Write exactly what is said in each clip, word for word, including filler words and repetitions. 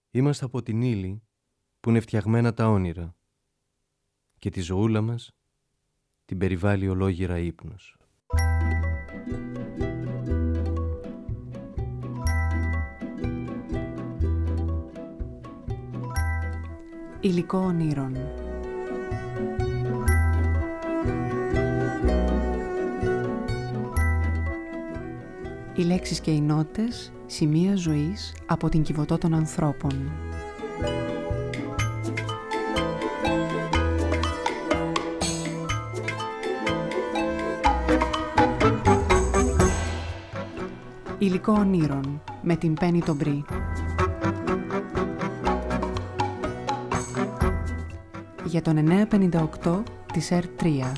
Είμαστε από την ύλη που είναι φτιαγμένα τα όνειρα και τη ζωούλα μας την περιβάλλει ολόγυρα ύπνος. Υλικό ονείρων. Οι λέξεις και οι νότες, σημεία ζωής από την Κιβωτό των ανθρώπων. Υλικό ονείρων με την Πέννη τον Μπρι. Για τον εννιακόσια πενήντα οκτώ της ερ τρία.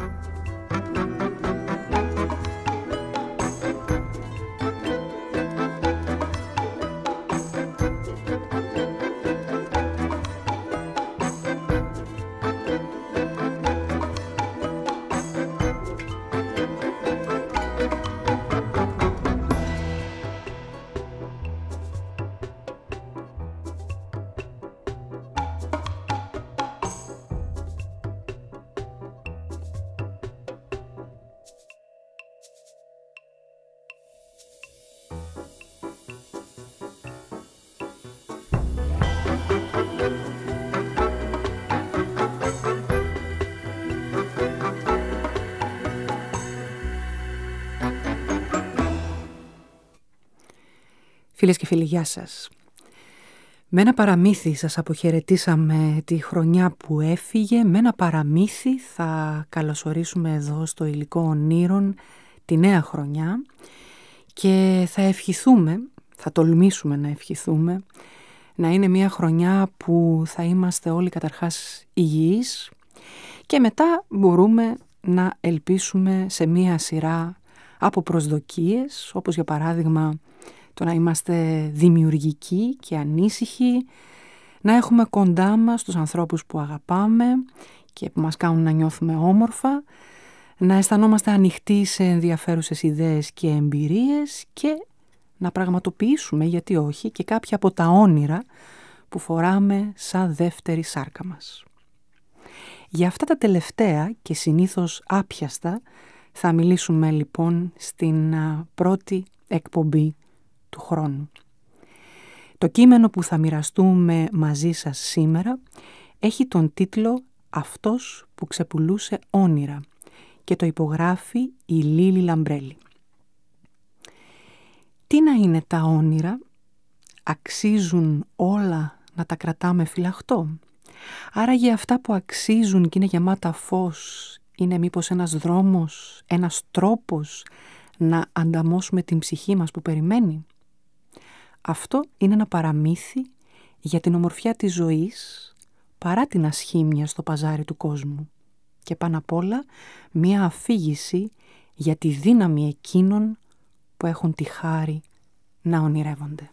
Φίλες και φίλοι, γεια σας. Με ένα παραμύθι σας αποχαιρετήσαμε τη χρονιά που έφυγε. Με ένα παραμύθι θα καλωσορίσουμε εδώ στο Υλικό Ονείρων τη νέα χρονιά και θα ευχηθούμε, θα τολμήσουμε να ευχηθούμε, να είναι μια χρονιά που θα είμαστε όλοι καταρχάς υγιείς και μετά μπορούμε να ελπίσουμε σε μια σειρά από προσδοκίες, όπως για παράδειγμα το να είμαστε δημιουργικοί και ανήσυχοι, να έχουμε κοντά μας τους ανθρώπους που αγαπάμε και που μας κάνουν να νιώθουμε όμορφα, να αισθανόμαστε ανοιχτοί σε ενδιαφέρουσες ιδέες και εμπειρίες και να πραγματοποιήσουμε, γιατί όχι, και κάποια από τα όνειρα που φοράμε σαν δεύτερη σάρκα μας. Για αυτά τα τελευταία και συνήθως άπιαστα θα μιλήσουμε λοιπόν στην πρώτη εκπομπή του χρόνου. Το κείμενο που θα μοιραστούμε μαζί σας σήμερα έχει τον τίτλο «Αυτός που ξεπουλούσε όνειρα» και το υπογράφει η Λίλη Λαμπρέλη. Τι να είναι τα όνειρα? Αξίζουν όλα να τα κρατάμε φυλαχτό? Άραγε αυτά που αξίζουν και είναι γεμάτα φως είναι μήπως ένας δρόμος, ένας τρόπος να ανταμώσουμε την ψυχή μας που περιμένει? Αυτό είναι ένα παραμύθι για την ομορφιά της ζωής παρά την ασχήμια στο παζάρι του κόσμου και πάνω απ' όλα μία αφήγηση για τη δύναμη εκείνων που έχουν τη χάρη να ονειρεύονται.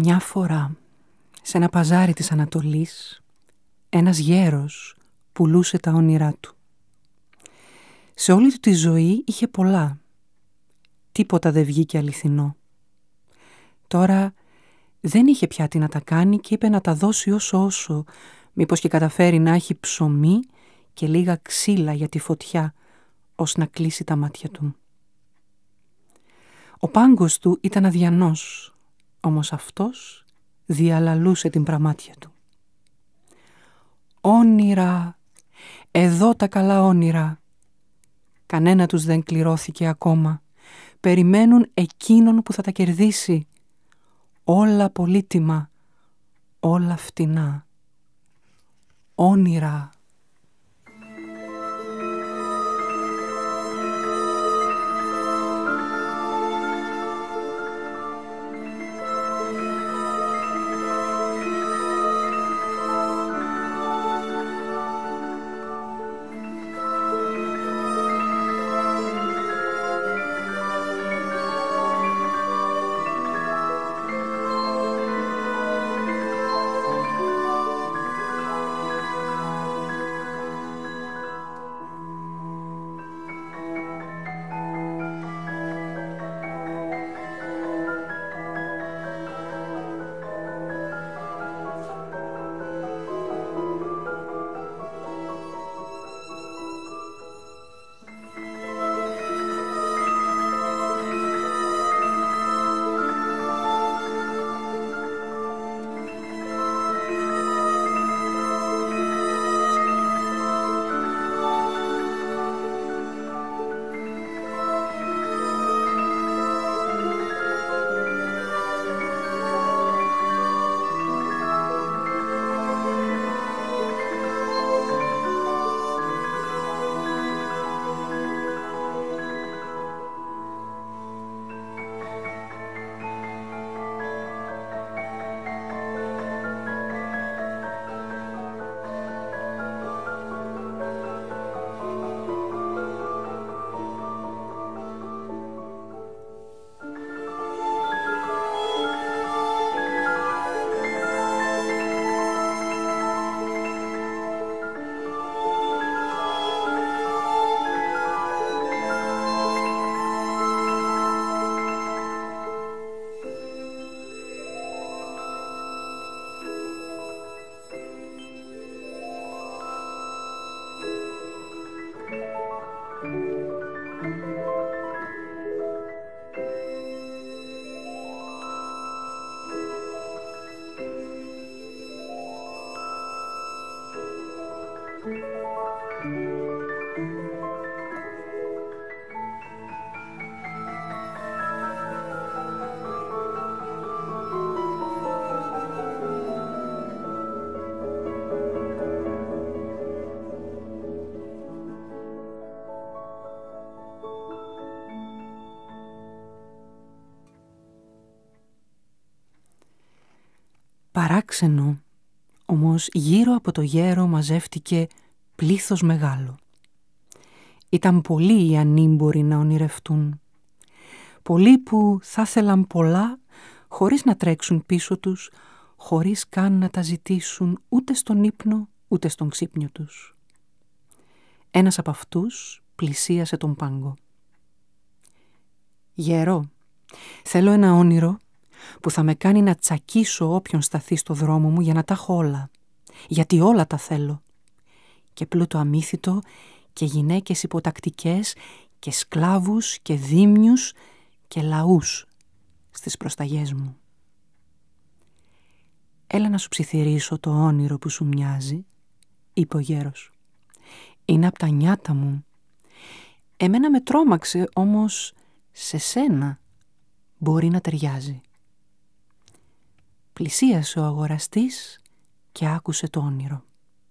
Μια φορά, σε ένα παζάρι της Ανατολής, ένας γέρος πουλούσε τα όνειρά του. Σε όλη του τη ζωή είχε πολλά. Τίποτα δεν βγήκε αληθινό. Τώρα δεν είχε πια τι να τα κάνει και είπε να τα δώσει όσο όσο, μήπως και καταφέρει να έχει ψωμί και λίγα ξύλα για τη φωτιά, ως να κλείσει τα μάτια του. Ο πάγκος του ήταν αδιανός, όμως αυτός διαλαλούσε την πραμάτια του. Όνειρα, εδώ τα καλά όνειρα. Κανένα τους δεν κληρώθηκε ακόμα. Περιμένουν εκείνον που θα τα κερδίσει. Όλα πολύτιμα, όλα φτηνά. Όνειρα. Παράξενο, όμως γύρω από το γέρο μαζεύτηκε πλήθος μεγάλο. Ήταν πολλοί οι ανήμποροι να ονειρευτούν. Πολλοί που θα ήθελαν πολλά χωρίς να τρέξουν πίσω τους, χωρίς καν να τα ζητήσουν ούτε στον ύπνο ούτε στον ξύπνιο τους. Ένας από αυτούς πλησίασε τον πάγκο. «Γέρο, θέλω ένα όνειρο που θα με κάνει να τσακίσω όποιον σταθεί στο δρόμο μου για να τα έχω όλα. Γιατί όλα τα θέλω. Και πλούτο αμύθιτο και γυναίκες υποτακτικές και σκλάβους και δίμιους και λαούς στις προσταγές μου». «Έλα να σου ψιθυρίσω το όνειρο που σου μοιάζει», είπε ο γέρος. «Είναι απ' τα νιάτα μου. Εμένα με τρόμαξε, όμως σε σένα μπορεί να ταιριάζει». Πλησίασε ο αγοραστής και άκουσε το όνειρο.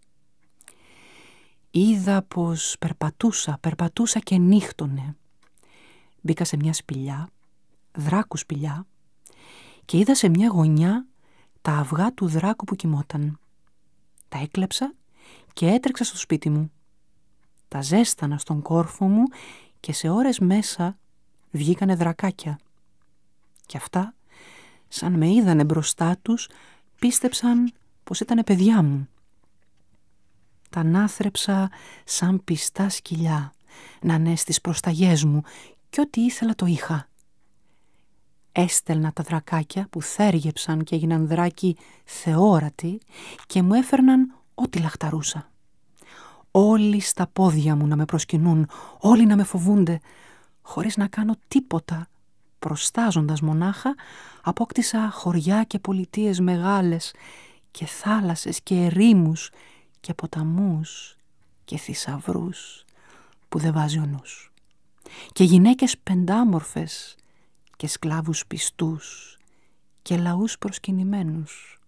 «Είδα πως περπατούσα, περπατούσα και νύχτωνε. Μπήκα σε μια σπηλιά, δράκου σπηλιά, και είδα σε μια γωνιά τα αυγά του δράκου που κοιμόταν. Τα έκλεψα και έτρεξα στο σπίτι μου. Τα ζέστανα στον κόρφο μου και σε ώρες μέσα βγήκανε δρακάκια. Και αυτά σαν με είδανε μπροστά τους, πίστεψαν πως ήτανε παιδιά μου. Τα ανάθρεψα σαν πιστά σκυλιά, να είναι στις προσταγές μου, κι ό,τι ήθελα το είχα. Έστελνα τα δρακάκια που θέργεψαν και έγιναν δράκοι θεόρατοι και μου έφερναν ό,τι λαχταρούσα. Όλοι στα πόδια μου να με προσκυνούν, όλοι να με φοβούνται, χωρίς να κάνω τίποτα. Προστάζοντας μονάχα, απόκτησα χωριά και πολιτείες μεγάλες και θάλασσες και ερήμους και ποταμούς και θησαυρούς που δεν βάζει ο νους. Και γυναίκες πεντάμορφες και σκλάβους πιστούς και λαούς προσκυνημένους.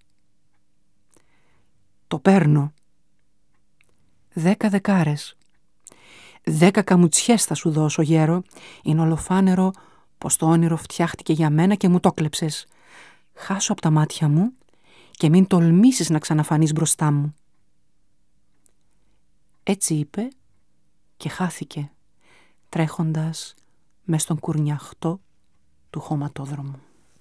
Το παίρνω. Δέκα δεκάρες. Δέκα καμουτσιές θα σου δώσω, γέρο. Είναι ολοφάνερο πως το όνειρο φτιάχτηκε για μένα και μου το κλέψες. Χάσω από τα μάτια μου και μην τολμήσεις να ξαναφανείς μπροστά μου. Έτσι είπε και χάθηκε, τρέχοντας μες στον κουρνιαχτό του χωματόδρομου.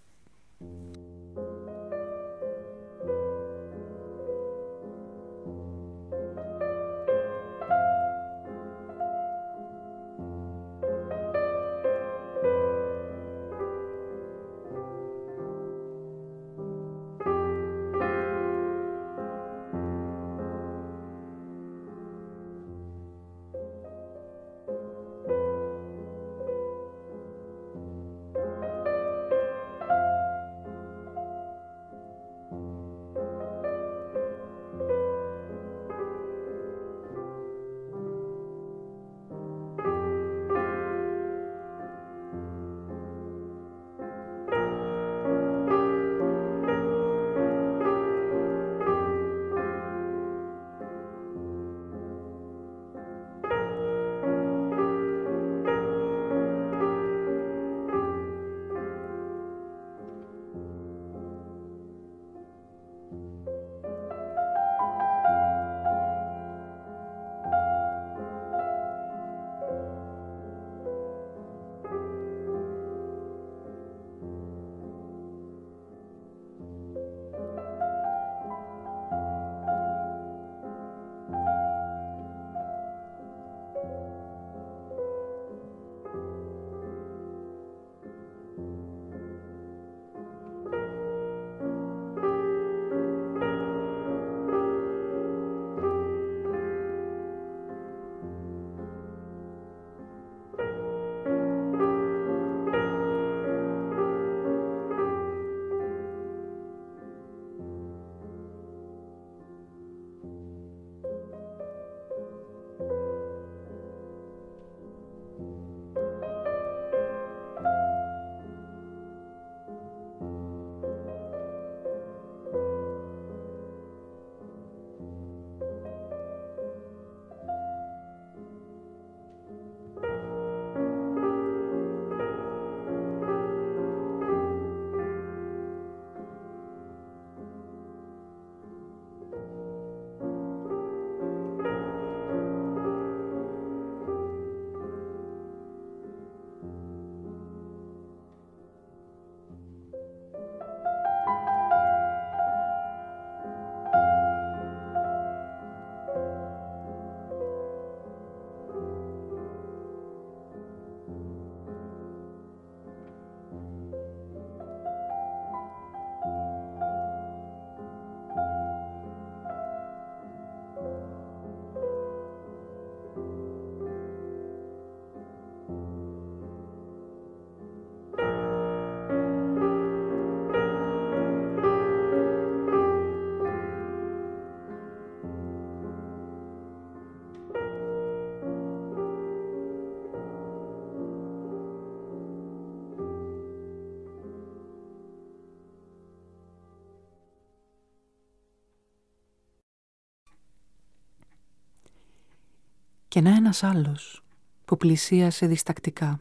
Και να ένας άλλος που πλησίασε διστακτικά.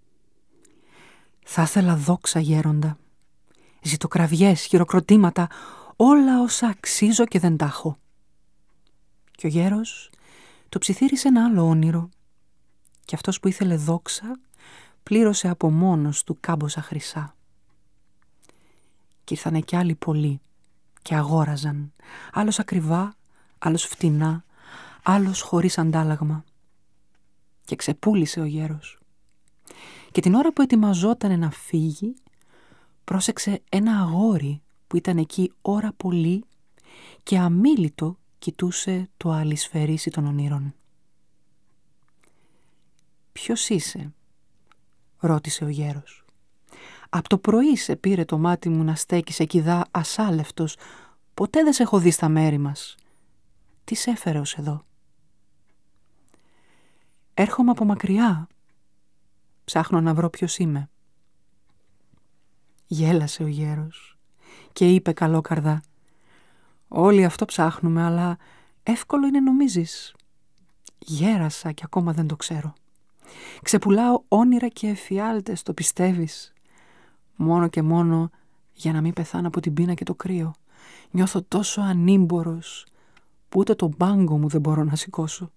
Θα ήθελα δόξα, γέροντα, ζητοκραυγές, χειροκροτήματα, όλα όσα αξίζω και δεν τα έχω. Και ο γέρος το ψιθύρισε ένα άλλο όνειρο και αυτός που ήθελε δόξα πλήρωσε από μόνος του κάμποσα χρυσά. Και ήρθανε κι άλλοι πολλοί και αγόραζαν, άλλος ακριβά, άλλος φτηνά, άλλος χωρίς αντάλλαγμα. Και ξεπούλησε ο γέρος. Και την ώρα που ετοιμαζότανε να φύγει, πρόσεξε ένα αγόρι που ήταν εκεί ώρα πολύ και αμίλητο κοιτούσε το αλυσφαιρίσι των ονείρων. «Ποιος είσαι?» ρώτησε ο γέρος. «Απ' το πρωί σε πήρε το μάτι μου να στέκεις εκειδά ασάλευτος. Ποτέ δεν σε έχω δει στα μέρη μας. Τι σε έφερε ως εδώ?» «Έρχομαι από μακριά. Ψάχνω να βρω ποιος είμαι». Γέλασε ο γέρος και είπε καλόκαρδα: «Όλοι αυτό ψάχνουμε, αλλά εύκολο είναι νομίζεις. Γέρασα και ακόμα δεν το ξέρω. Ξεπουλάω όνειρα και εφιάλτες, το πιστεύεις? Μόνο και μόνο για να μην πεθάνω από την πείνα και το κρύο. Νιώθω τόσο ανήμπορος που ούτε τον πάγκο μου δεν μπορώ να σηκώσω».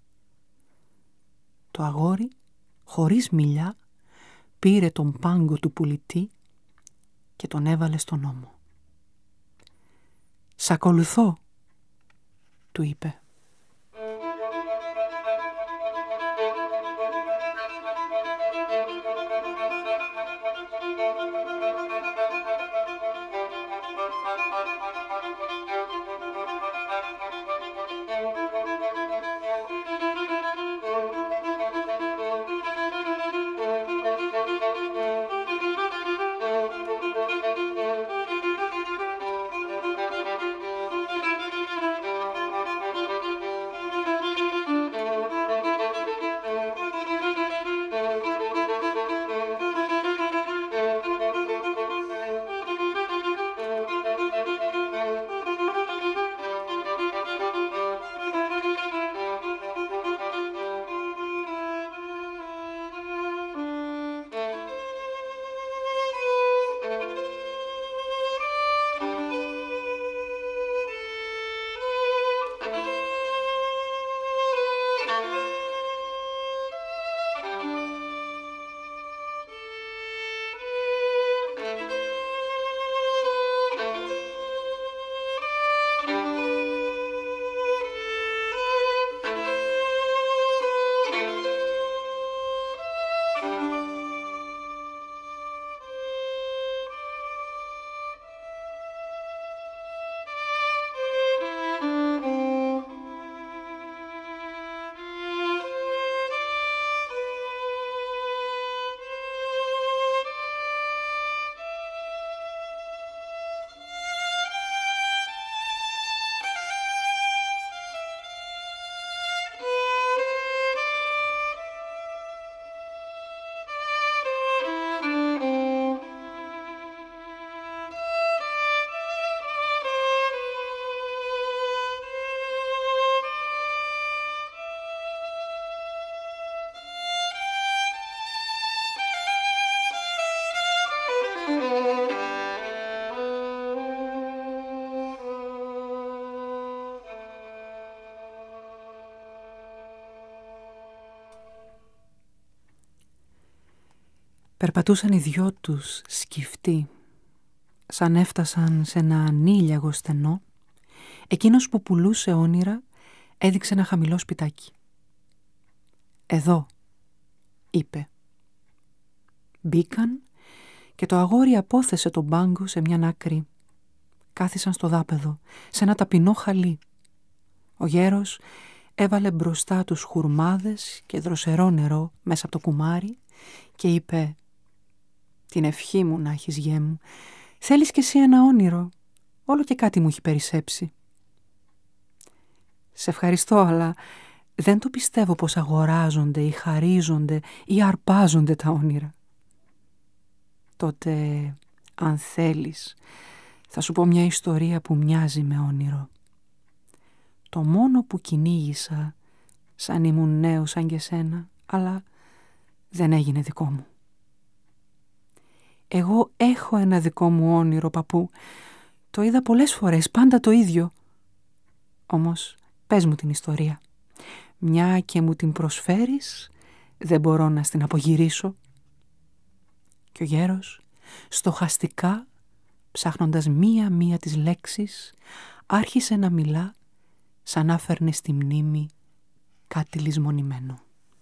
Το αγόρι, χωρίς μιλιά, πήρε τον πάγκο του πουλητή και τον έβαλε στον ώμο. «Σ' ακολουθώ», του είπε. Περπατούσαν οι δυο τους σκυφτοί, σαν έφτασαν σε ένα ανήλιαγο στενό. Εκείνος που πουλούσε όνειρα έδειξε ένα χαμηλό σπιτάκι. «Εδώ», είπε. Μπήκαν και το αγόρι απόθεσε τον πάγκο σε μια άκρη. Κάθισαν στο δάπεδο, σε ένα ταπεινό χαλί. Ο γέρος έβαλε μπροστά τους χουρμάδες και δροσερό νερό μέσα από το κουμάρι και είπε: «Την ευχή μου να έχεις, γιέ μου. Θέλεις κι εσύ ένα όνειρο? Όλο και κάτι μου έχει περισσέψει». «Σε ευχαριστώ, αλλά δεν το πιστεύω πως αγοράζονται ή χαρίζονται ή αρπάζονται τα όνειρα». «Τότε, αν θέλεις, θα σου πω μια ιστορία που μοιάζει με όνειρο. Το μόνο που κυνήγησα σαν ήμουν νέος σαν και σένα, αλλά δεν έγινε δικό μου. Εγώ έχω ένα δικό μου όνειρο, παππού. Το είδα πολλές φορές, πάντα το ίδιο. Όμως πες μου την ιστορία. Μια και μου την προσφέρεις, δεν μπορώ να στην απογυρίσω». Και ο γέρος στοχαστικά ψάχνοντας μία-μία τις λέξεις, άρχισε να μιλά σαν άφερνε στη μνήμη κάτι λησμονημένο.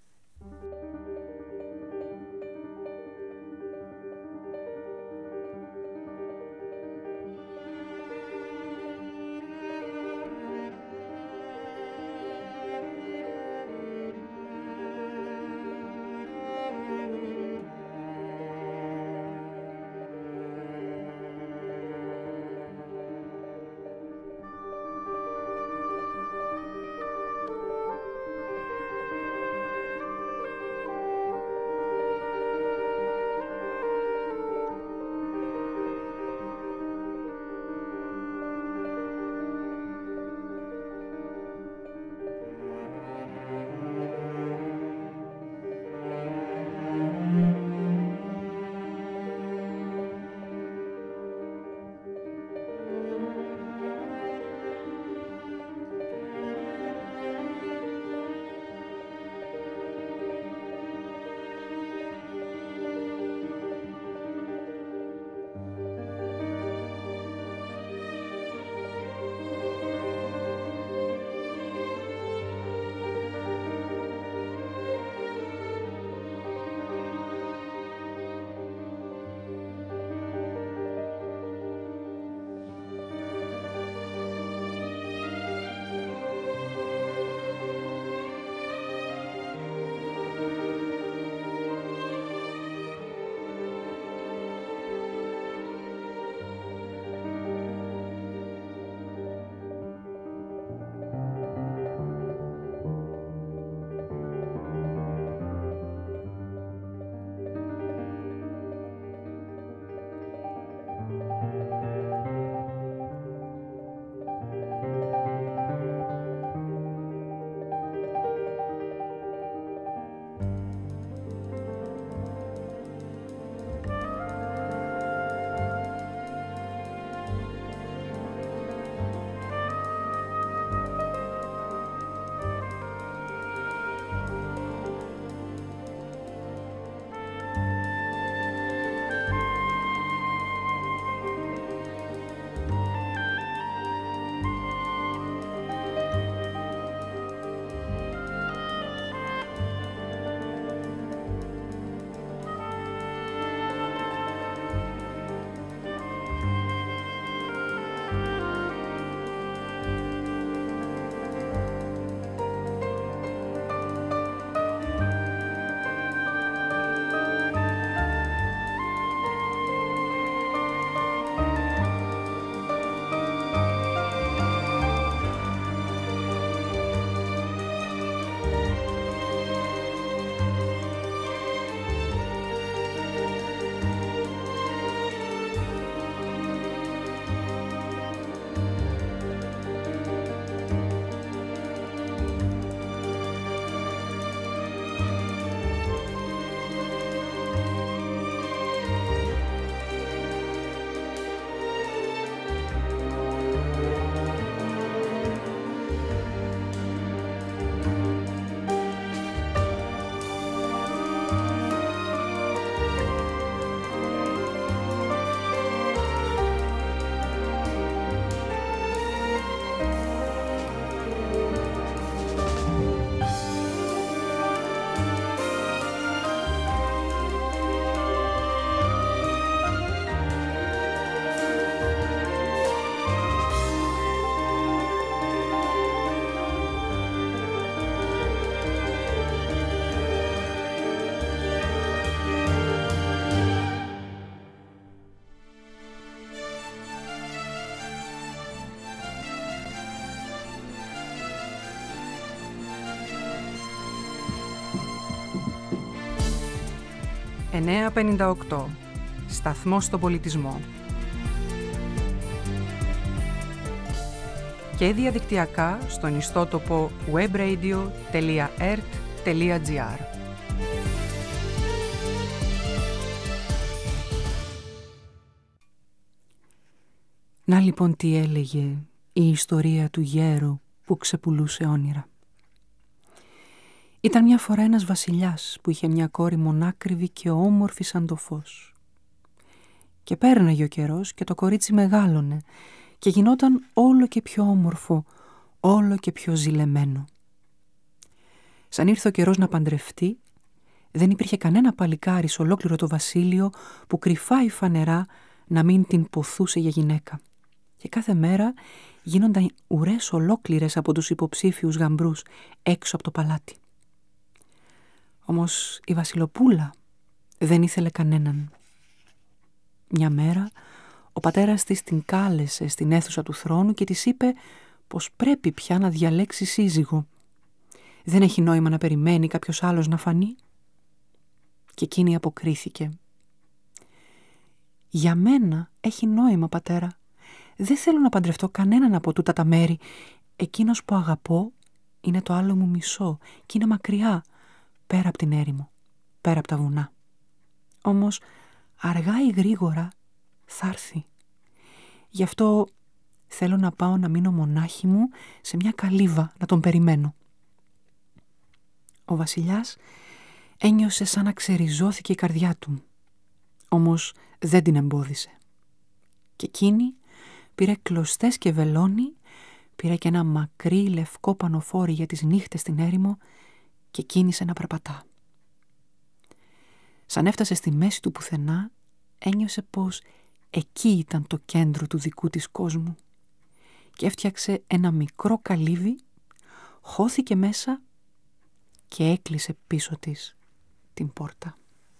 εννιακόσια πενήντα οκτώ. Σταθμός στον πολιτισμό. Και διαδικτυακά στον ιστότοπο webradio τελεία ert τελεία gr. Να λοιπόν τι έλεγε η ιστορία του γέρου που ξεπουλούσε όνειρα. Ήταν μια φορά ένας βασιλιάς που είχε μια κόρη μονάκριβη και όμορφη σαν το φως. Και πέρναγε ο καιρός και το κορίτσι μεγάλωνε και γινόταν όλο και πιο όμορφο, όλο και πιο ζηλεμένο. Σαν ήρθε ο καιρός να παντρευτεί, δεν υπήρχε κανένα παλικάρι σε ολόκληρο το βασίλειο που κρυφά ή φανερά να μην την ποθούσε για γυναίκα. Και κάθε μέρα γίνονταν ουρές ολόκληρες από τους υποψήφιους γαμπρούς έξω από το παλάτι. Όμως η Βασιλοπούλα δεν ήθελε κανέναν. Μια μέρα ο πατέρας της την κάλεσε στην αίθουσα του θρόνου και της είπε πως πρέπει πια να διαλέξει σύζυγο. Δεν έχει νόημα να περιμένει κάποιος άλλος να φανεί. Και εκείνη αποκρίθηκε. «Για μένα έχει νόημα, πατέρα. Δεν θέλω να παντρευτώ κανέναν από τούτα τα μέρη. Εκείνος που αγαπώ είναι το άλλο μου μισό και είναι μακριά, πέρα από την έρημο, πέρα από τα βουνά. Όμως αργά ή γρήγορα θα έρθει. Γι' αυτό θέλω να πάω να μείνω μονάχη μου σε μια καλύβα να τον περιμένω». Ο βασιλιάς ένιωσε σαν να ξεριζώθηκε η καρδιά του, όμως δεν την εμπόδισε. Και εκείνη πήρε κλωστές και βελόνι, πήρε και ένα μακρύ λευκό πανοφόρι για τις νύχτες στην έρημο και κίνησε να περπατά. Σαν έφτασε στη μέση του πουθενά, ένιωσε πως εκεί ήταν το κέντρο του δικού της κόσμου και έφτιαξε ένα μικρό καλύβι, χώθηκε μέσα και έκλεισε πίσω της την πόρτα.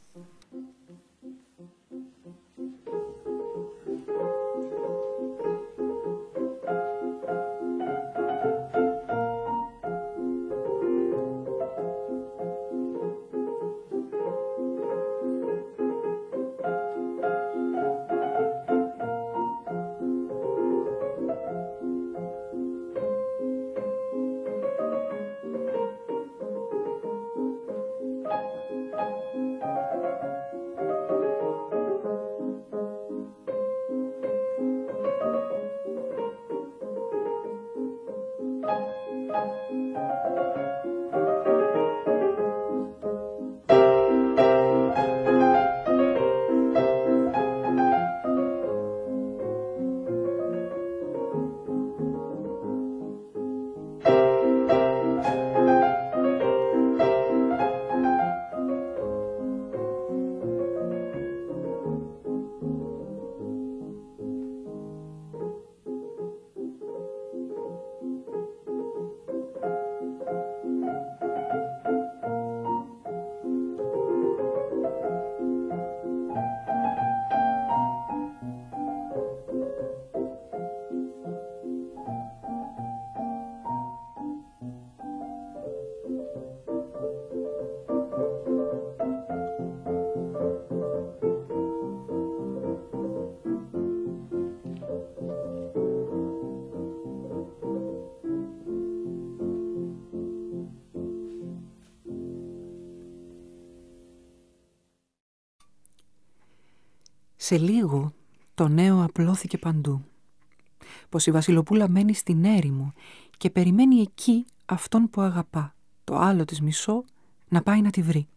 Σε λίγο το νέο απλώθηκε παντού, πως η Βασιλοπούλα μένει στην έρημο και περιμένει εκεί αυτόν που αγαπά, το άλλο της μισό, να πάει να τη βρει.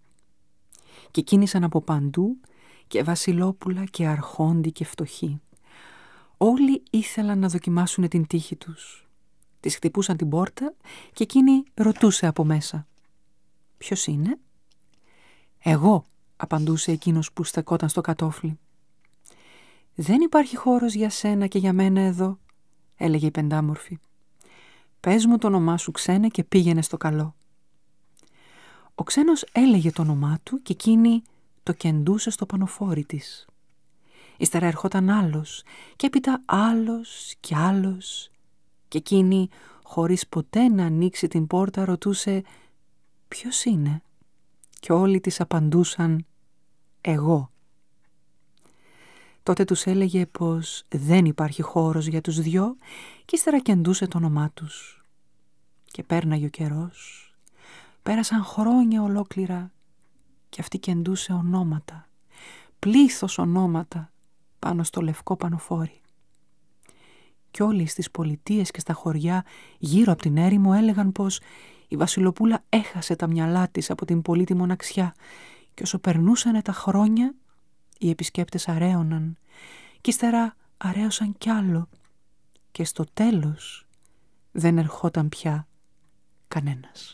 Και κίνησαν από παντού και Βασιλόπουλα και αρχόντι και φτωχοί. Όλοι ήθελαν να δοκιμάσουν την τύχη τους. Της χτυπούσαν την πόρτα και εκείνη ρωτούσε από μέσα. «Ποιος είναι?» «Εγώ», απαντούσε εκείνος που στεκόταν στο κατόφλι. «Δεν υπάρχει χώρος για σένα και για μένα εδώ», έλεγε η πεντάμορφη. «Πες μου το όνομά σου, ξένε, και πήγαινε στο καλό». Ο ξένος έλεγε το όνομά του και εκείνη το κεντούσε στο πανοφόρι της. Ύστερα ερχόταν άλλος και έπειτα άλλος και άλλος και εκείνη, χωρίς ποτέ να ανοίξει την πόρτα, ρωτούσε «Ποιος είναι?» και όλοι της απαντούσαν «Εγώ». Τότε τους έλεγε πως δεν υπάρχει χώρος για τους δυο και ύστερα κεντούσε το όνομά τους. Και πέρναγε ο καιρός, πέρασαν χρόνια ολόκληρα και αυτή κεντούσε ονόματα, πλήθος ονόματα πάνω στο λευκό πανοφόρι. Κι όλοι στις πολιτείες και στα χωριά γύρω από την έρημο έλεγαν πως η Βασιλοπούλα έχασε τα μυαλά της από την πολύτη μοναξιά και όσο περνούσανε τα χρόνια Οι επισκέπτες αρέωναν κι ύστερα αρέωσαν κι άλλο και στο τέλος δεν ερχόταν πια κανένας.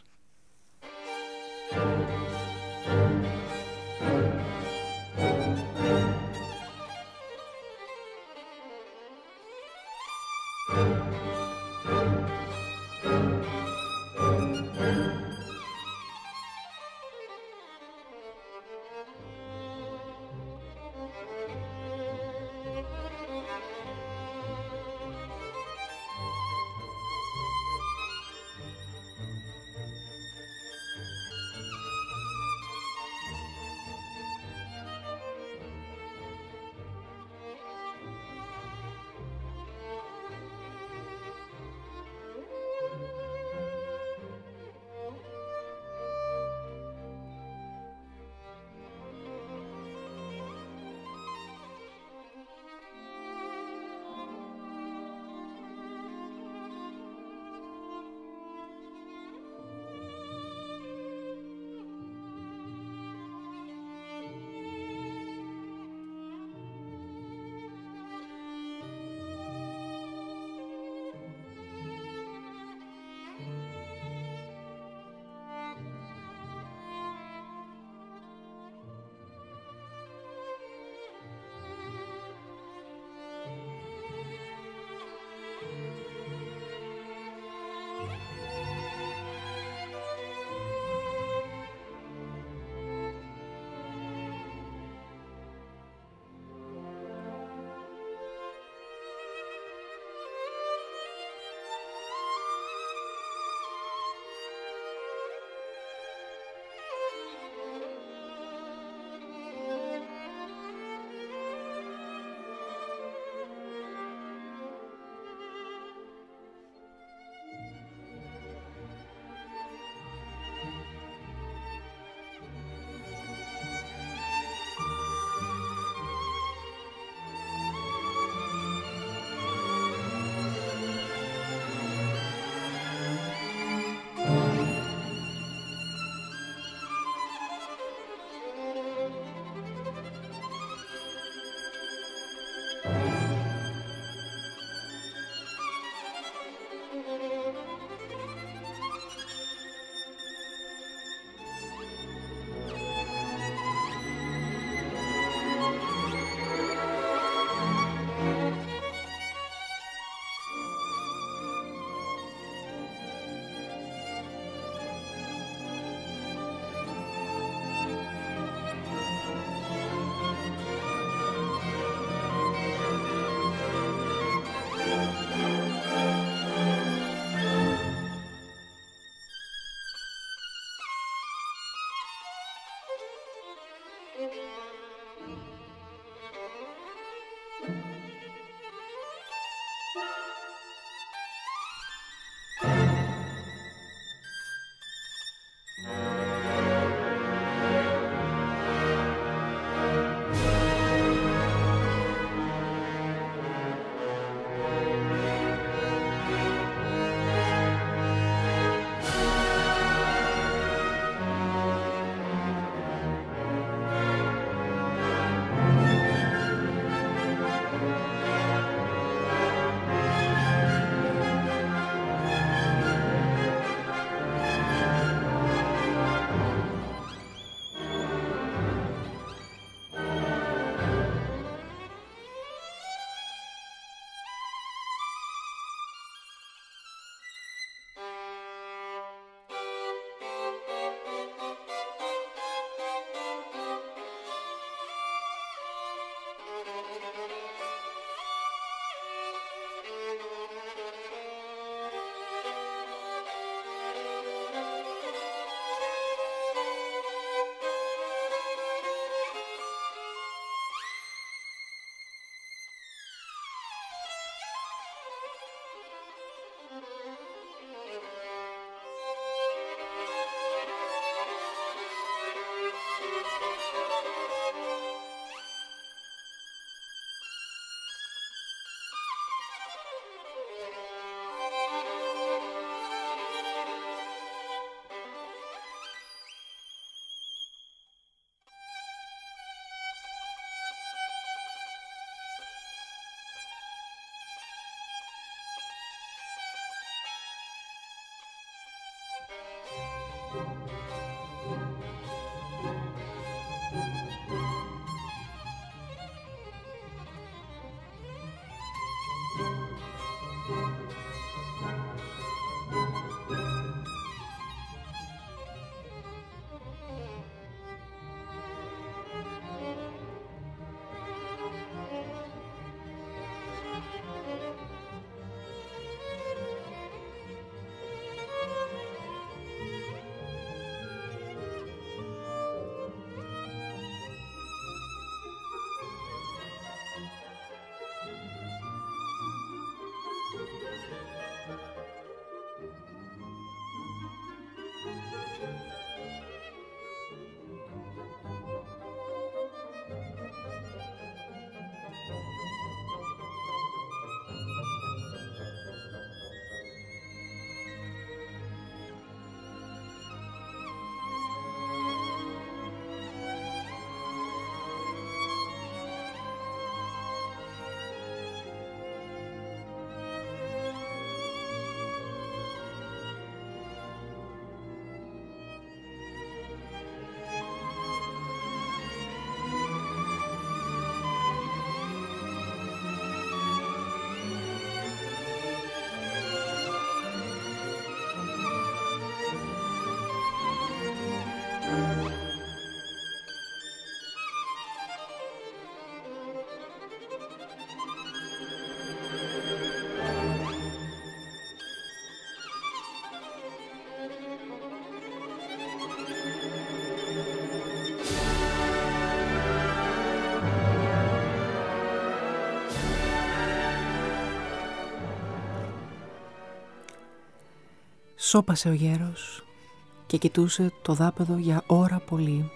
Σώπασε ο γέρος και κοιτούσε το δάπεδο για ώρα πολύ.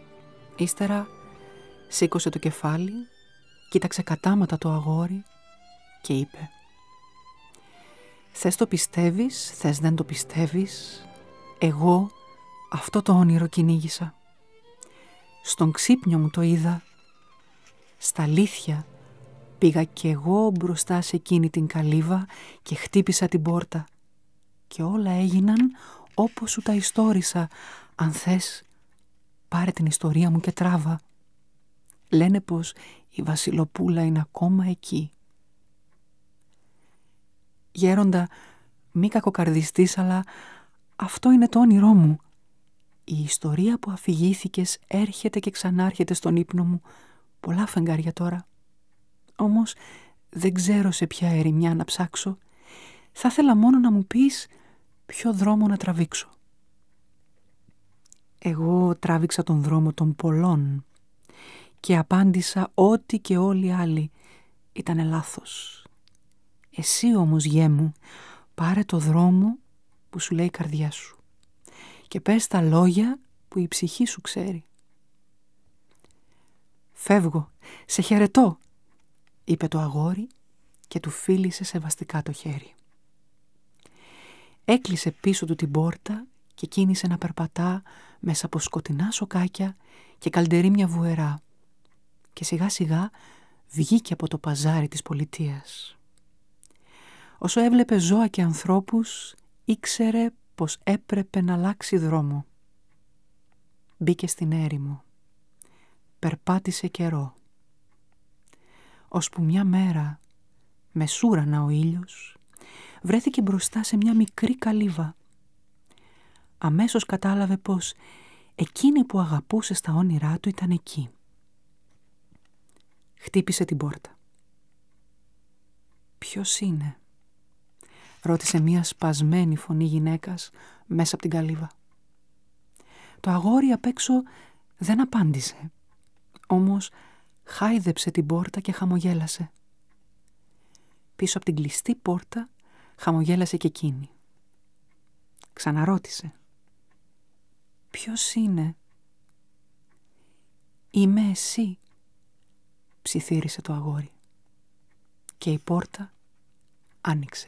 Ύστερα σήκωσε το κεφάλι, κοίταξε κατάματα το αγόρι και είπε: «Θες το πιστεύεις, θες δεν το πιστεύεις, εγώ αυτό το όνειρο κυνήγησα. Στον ξύπνιο μου το είδα, στα αλήθεια πήγα κι εγώ μπροστά σε εκείνη την καλύβα και χτύπησα την πόρτα. Και όλα έγιναν όπως σου τα ιστόρισα. Αν θες, πάρε την ιστορία μου και τράβα. Λένε πως η Βασιλοπούλα είναι ακόμα εκεί». «Γέροντα, μη κακοκαρδιστείς, αλλά αυτό είναι το όνειρό μου. Η ιστορία που αφηγήθηκες έρχεται και ξανάρχεται στον ύπνο μου πολλά φεγγάρια τώρα. Όμως δεν ξέρω σε ποια ερημιά να ψάξω. Θα ήθελα μόνο να μου πεις ποιο δρόμο να τραβήξω». «Εγώ τράβηξα τον δρόμο των πολλών και απάντησα ό,τι και όλοι οι άλλοι ήτανε λάθος. Εσύ όμως, γιέ μου, πάρε το δρόμο που σου λέει η καρδιά σου και πες τα λόγια που η ψυχή σου ξέρει». «Φεύγω, σε χαιρετώ», είπε το αγόρι και του φίλησε σεβαστικά το χέρι. Έκλεισε πίσω του την πόρτα και κίνησε να περπατά μέσα από σκοτεινά σοκάκια και καλντερίμια βουερά και σιγά σιγά βγήκε από το παζάρι της πολιτείας. Όσο έβλεπε ζώα και ανθρώπους, ήξερε πως έπρεπε να αλλάξει δρόμο. Μπήκε στην έρημο. Περπάτησε καιρό. Ώσπου μια μέρα, μεσούρανα ο ήλιος, βρέθηκε μπροστά σε μια μικρή καλύβα. Αμέσως κατάλαβε πως εκείνη που αγαπούσε στα όνειρά του ήταν εκεί. Χτύπησε την πόρτα. «Ποιος είναι?» ρώτησε μια σπασμένη φωνή γυναίκας μέσα από την καλύβα. Το αγόρι απ' έξω δεν απάντησε, όμως χάιδεψε την πόρτα και χαμογέλασε. Πίσω από την κλειστή πόρτα χαμογέλασε και εκείνη. Ξαναρώτησε: «Ποιος είναι?» «Είμαι εσύ», ψιθύρισε το αγόρι. Και η πόρτα άνοιξε.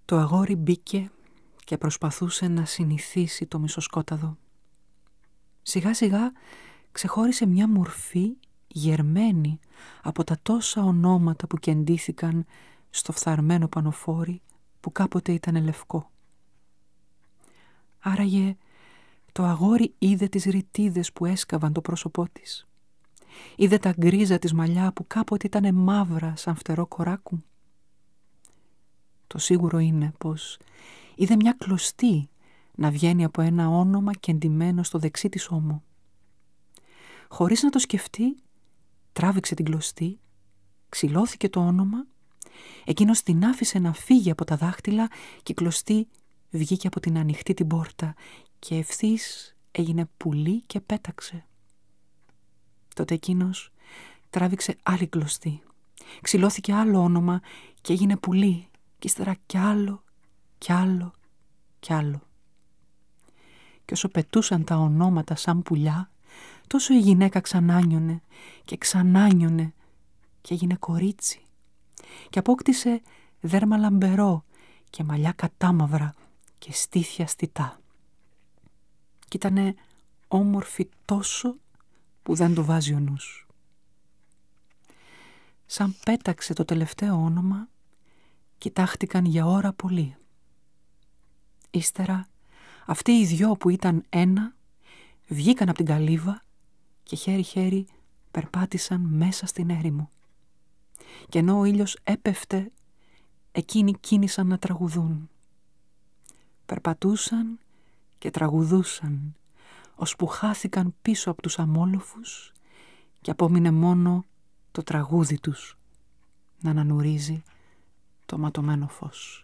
Το αγόρι μπήκε και προσπαθούσε να συνηθίσει το μισοσκόταδο. Σιγά σιγά ξεχώρισε μια μορφή γερμένη από τα τόσα ονόματα που κεντήθηκαν στο φθαρμένο πανοφόρι που κάποτε ήταν λευκό. Άραγε το αγόρι είδε τις ρητίδες που έσκαβαν το πρόσωπό της. Είδε τα γκρίζα της μαλλιά που κάποτε ήταν μαύρα σαν φτερό κοράκου. Το σίγουρο είναι πως είδε μια κλωστή να βγαίνει από ένα όνομα κεντυμένο στο δεξί της ώμο. Χωρίς να το σκεφτεί, τράβηξε την κλωστή, ξυλώθηκε το όνομα, εκείνος την άφησε να φύγει από τα δάχτυλα και η κλωστή βγήκε από την ανοιχτή την πόρτα και ευθύς έγινε πουλί και πέταξε. Τότε εκείνος τράβηξε άλλη κλωστή, ξυλώθηκε άλλο όνομα και έγινε πουλί και ύστερα κι άλλο, κι άλλο, κι άλλο. Και όσο πετούσαν τα ονόματα σαν πουλιά, τόσο η γυναίκα ξανάνιωνε και ξανάνιωνε και έγινε κορίτσι και απόκτησε δέρμα λαμπερό και μαλλιά κατάμαυρα και στήθια στιτά. Κι ήτανε όμορφη τόσο που δεν το βάζει ο νους. Σαν πέταξε το τελευταίο όνομα, κοιτάχτηκαν για ώρα πολύ. Ύστερα αυτοί οι δυο που ήταν ένα βγήκαν από την καλύβα και χέρι-χέρι περπάτησαν μέσα στην έρημο. Και ενώ ο ήλιος έπεφτε, εκείνοι κίνησαν να τραγουδούν. Περπατούσαν και τραγουδούσαν, ώσπου χάθηκαν πίσω από τους αμόλοφους και απόμεινε μόνο το τραγούδι τους να ανανουρίζει το ματωμένο φως.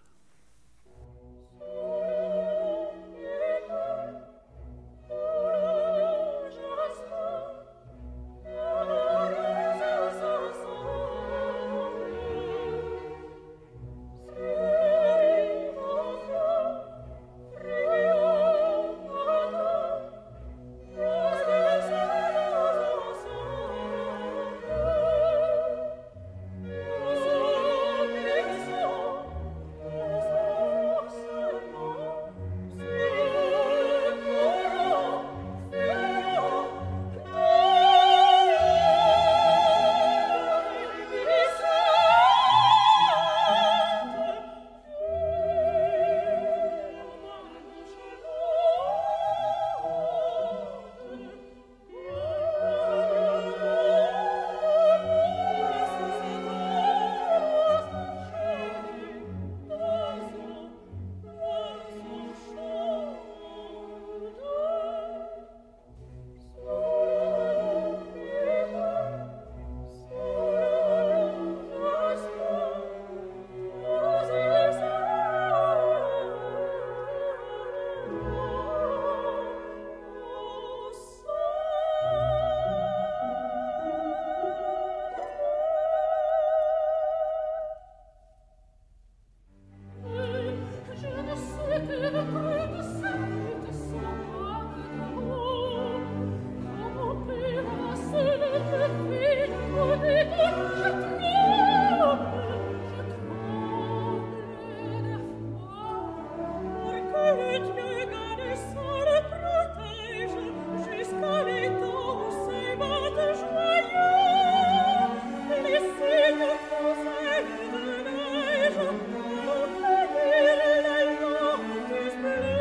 This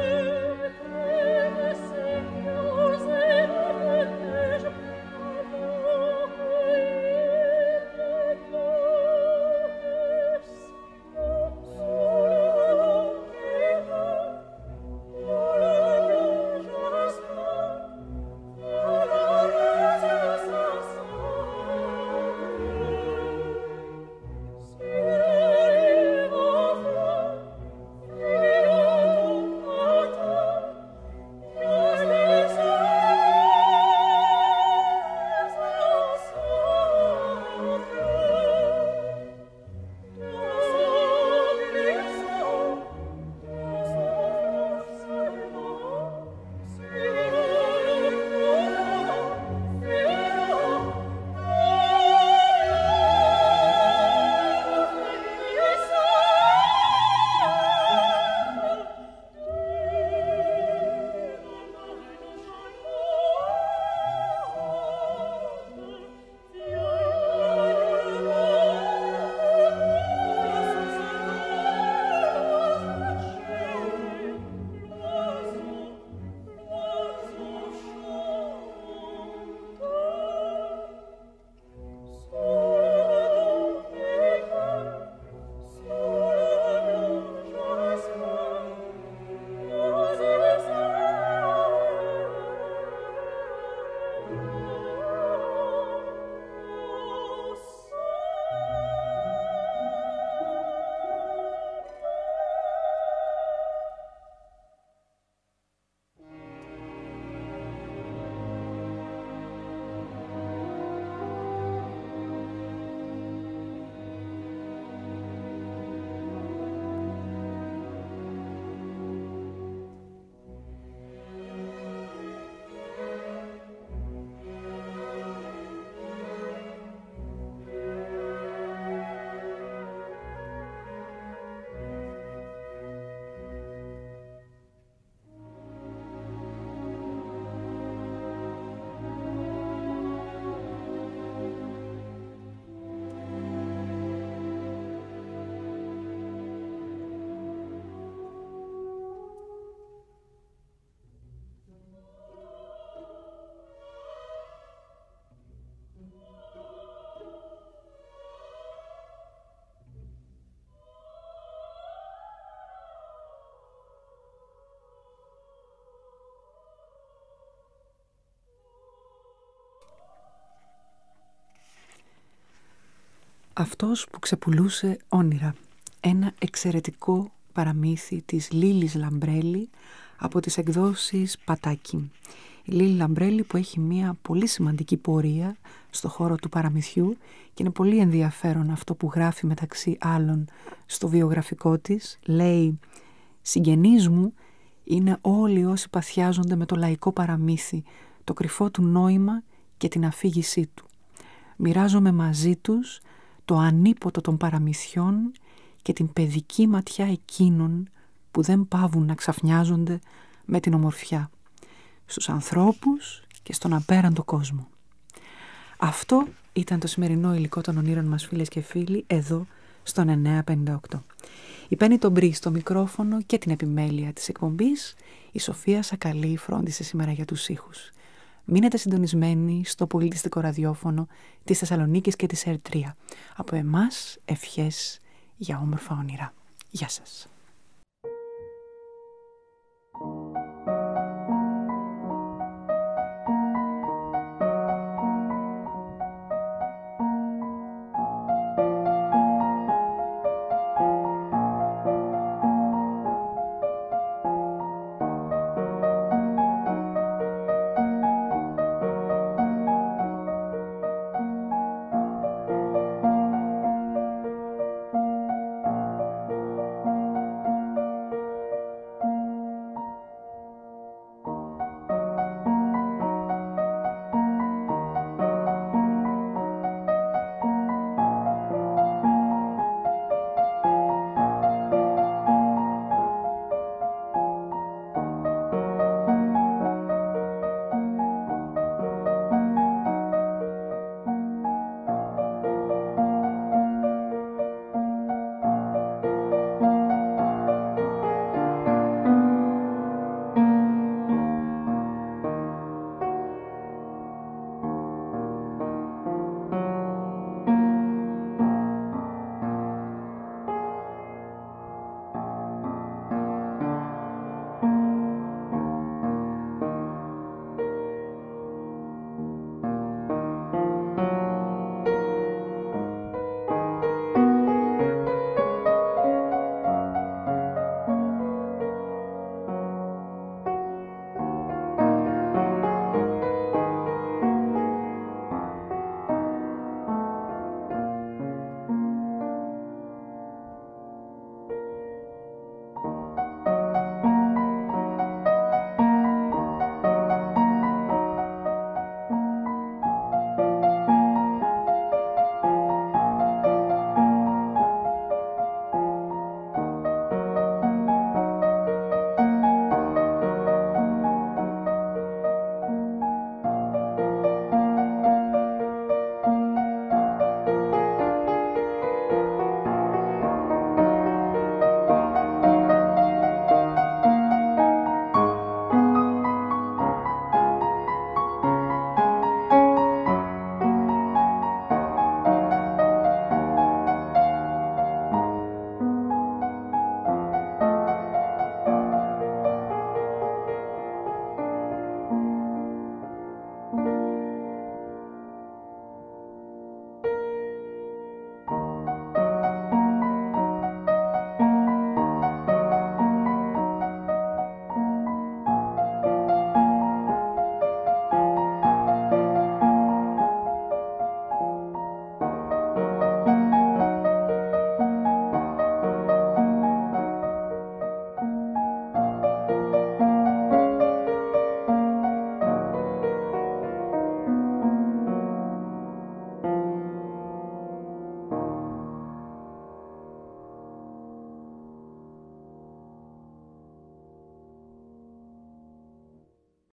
Αυτός που ξεπουλούσε όνειρα. Ένα εξαιρετικό παραμύθι της Λίλης Λαμπρέλη από τις εκδόσεις Πατάκη. Η Λίλη Λαμπρέλη που έχει μια πολύ σημαντική πορεία στο χώρο του παραμυθιού και είναι πολύ ενδιαφέρον αυτό που γράφει μεταξύ άλλων στο βιογραφικό της. Λέει «Συγγενείς μου είναι όλοι όσοι παθιάζονται με το λαϊκό παραμύθι, το κρυφό του νόημα και την αφήγησή του. Μοιράζομαι μαζί τους το ανίποτο των παραμυθιών και την παιδική ματιά εκείνων που δεν παύουν να ξαφνιάζονται με την ομορφιά, στους ανθρώπους και στον απέραντο κόσμο». Αυτό ήταν το σημερινό υλικό των ονείρων μας, φίλες και φίλοι, εδώ στον εννιά πενήντα οκτώ. Η Πέννη τον Μπρι στο μικρόφωνο και την επιμέλεια της εκπομπής. Η Σοφία Σακαλή φρόντισε σήμερα για τους ήχους. Μείνετε συντονισμένοι στο πολιτιστικό ραδιόφωνο της Θεσσαλονίκης και της ΕΡΤ τρία. Από εμάς ευχές για όμορφα όνειρα. Γεια σας.